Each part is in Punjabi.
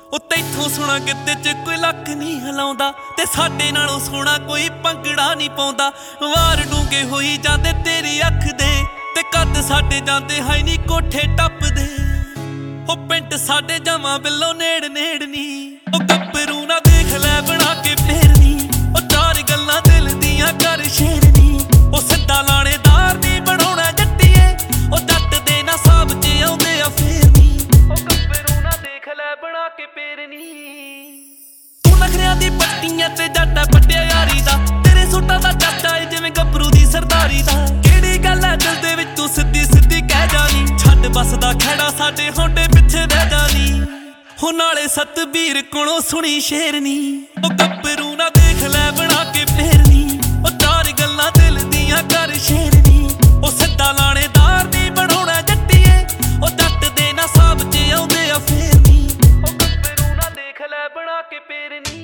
ਉਹ ਤੈਥੋਂ ਸੋਹਣਾ ਕਿਤੇ ਚ ਕੋਈ ਲੱਕ ਨਹੀਂ ਹਿਲਾਉਂਦਾ, ਤੇ ਸਾਡੇ ਨਾਲੋਂ ਸੋਹਣਾ ਕੋਈ ਭੰਗੜਾ ਨਹੀਂ ਪਾਉਂਦਾ। ਵਾਰ ਡੂੰਘੇ ਹੋਈ ਜਾਂਦੇ ਤੇਰੀ ਅੱਖ ਦੇ, ਤੇ ਕੱਦ ਸਾਡੇ ਜਾਂਦੇ ਹਾਈ ਨੀ ਕੋਠੇ ਟੱਪਦੇ। ਉਹ ਪਿੰਡ ਸਾਡੇ ਜਮਾਂ ਬਿੱਲੋ ਨੇੜ ਨੇੜ ਨੀ, ਉਹ ਗੱਭਰੂ ਨਾ ਦੇਖ ਲੈ ਬਣਾ ਕੇ ਫੇਰਨੀ। ਉਹ ਚਾਰ ਗੱਲਾਂ ਦਿਲ ਦੀਆਂ ਕਰ ਸ਼ੇਰਨੀ, ਉਹ ਸਿੱਧਾ ਲਾਣੇਦਾਰ ਨੀ ਬਣਾਉਣਾ ਜੱਟੀਏ, ਉਹ ਜੱਟ ਦੇ ਨਾ ਸਾਬ ਚ ਆਉਂਦੇ ਆ ਫੇਰਨੀ। ਉਹ ਗੱਭਰੂ ਨਾ ਦੇਖ ਲੈ ਬਣਾ ਕੇ ਫੇਰਨੀ। ਤੂੰ ਨਖਰਿਆਂ ਦੀ ਪੱਟੀਆਂ ਤੇ ਜੱਟ ਪੱਟਿਆ ਯਾਰੀ ਦਾ, ਤੇਰੇ ਸੂਟਾਂ ਦਾ ਚਾਚਾ ਏ ਜਿਵੇਂ ਗੱਭਰੂ ਦੀ ਸਰਦਾਰੀ ਦਾ। ਕਿਹੜੀ ਗੱਲ ਐ ਦਿਲ ਦੇ ਵਿੱਚ ਤੂੰ ਸਿੱਧੀ ਸਿੱਧੀ ਕਹਿ ਜਾਨੀ, ਛੱਡ ਬੱਸ ਦਾ ਖਹਿੜਾ ਸਾਡੇ ਹੋਂਡੇ ਪਿੱਛੇ ਬਹਿ ਜਾਨੀ। ਹੋ ਨਾਲੇ ਸਤਬੀਰ ਕੋਲੋਂ ਸੁਣੀ ਸ਼ੇਰਨੀ, ਉਹ ਗੱਭਰੂ ਨਾ ਦੇਖ ਲੈ ਬਣਾ ਕੇ ਫੇਰਨੀ। ਉਹ ਚਾਰ ਗੱਲਾਂ ਦਿਲ ਦੀਆਂ ਕਰ ਸ਼ੇਰਨੀ, ਉਹ ਸਿੱਧਾ ਲਾਣੇਦਾਰ ਨੀ ਬਣਾਉਣਾ ਜੱਟੀਏ, ਉਹ ਜੱਟ ਦੇ ਨਾ ਸਾਬ ਚ ਆਉਂਦੇ ਆ ਫੇਰਨੀ। ਉਹ ਗੱਭਰੂ ਨਾ ਦੇਖ ਲੈ ਬਣਾ ਕੇ ਫੇਰਨੀ।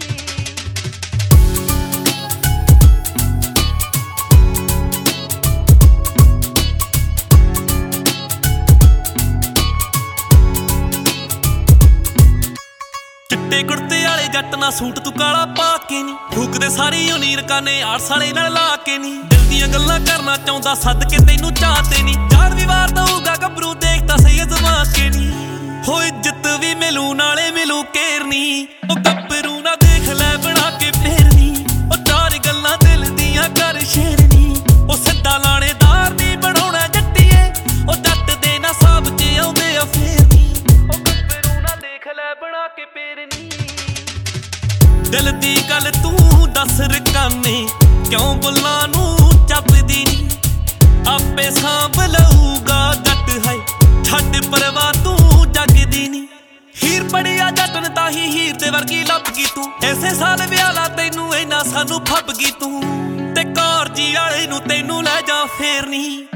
ਚਿੱਟੇ ਕੁੜਤੇ ਵਾਲੇ ਜੱਟ ਨਾ ਸੂਟ ਤੂੰ ਕਾਲਾ ਪਾ ਕੇ ਨੀ, ਫੂਕਦੇ ਸਾਰੀ ਉਨੀਰ ਕਾਨੇ ਆਰਸ ਵਾਲੇ ਨਾਲ ਲਾ ਕੇ ਨੀ। ਦਿਲ ਦੀਆਂ ਗੱਲਾਂ ਕਰਨਾ ਚਾਹੁੰਦਾ ਸੱਦ ਕੇ ਤੈਨੂੰ ਚਾਹ ਤੇ ਨੀ, ਜਾਨ ਵੀ ਵਾਰ ਦਊਗਾ ਗੱਭਰੂ ਦੇਖ ਤਾਂ ਸਹੀ ਅਜ਼ਮਾ ਕੇ ਨੀ। ਹੋ ਇੱਜ਼ਤ ਵੀ ਮਿਲੂ ਨਾਲੇ ਮਿਲੂ ਕੇਰਨੀ, ਉਹ ਗੱਭਰੂ ਨਾ ਦੇਖ ਲੈ ਬਣਾ ਕੇ ਫੇਰਨੀ। ਉਹ ਚਾਰ ਗੱਲਾਂ ਦਿਲ ਦੀਆਂ ਕਰ ਸ਼ੇਰਨੀ, ਉਹ ਸਿੱਧਾ ਲਾਣੇਦਾਰ ਨੀ ਬਣਾਉਣਾ ਜੱਟੀਏ, ਉਹ ਜੱਟ ਦੇ ਨਾ ਸਾਬ ਚ ਆਉਂਦੇ ਆ ਫੇਰਨੀ। ਉਹ ਗੱਭਰੂ ਨਾ ਦੇਖ ਲੈ ਬਣਾ ਕੇ ਫੇਰਨੀ। ਦਿਲ ਦੀ ਗੱਲ ਤੂੰ ਦੱਸ ਰਕਾਨੇ, ਕਿਉਂ ਬੁੱਲਾਂ ਨੂੰ ਚੱਪਦੀ ਨੀ, ਆਪੇ ਸਾਂਭ ਲਊਗਾ ਜੱਟ ਹੈ, ਛੱਡ ਪਰਵਾਹ ਤੂੰ ਜੱਗਦੀ ਨੀ। ਹੀਰ ਪੜਿਆ ਜੱਟ ਨੇ ਤਾਂ ਹੀ ਹੀਰ ਦੇ ਵਰਗੀ ਲੱਭ ਗਈ ਤੂੰ, ਇਸੇ ਸਾਲ ਵਿਆਹ ਲਾ ਤੈਨੂੰ ਇੰਨਾ ਸਾਨੂੰ ਫੱਬ ਗਈ ਤੂੰ, ਤੇ ਕਾਰਜੀ ਵਾਲੇ ਨੂੰ ਤੈਨੂੰ ਲੈ ਜਾ ਫੇਰਨੀ।